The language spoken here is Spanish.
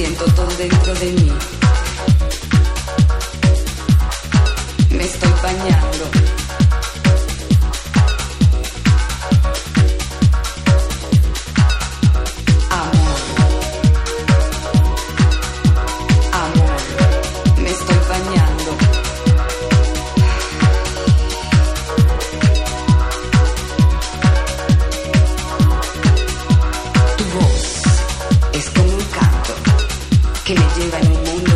siento todo dentro de mí. Me estoy bañando. Amor, amor, me estoy bañando. Tu voz es como un canto que me lleva en un mundo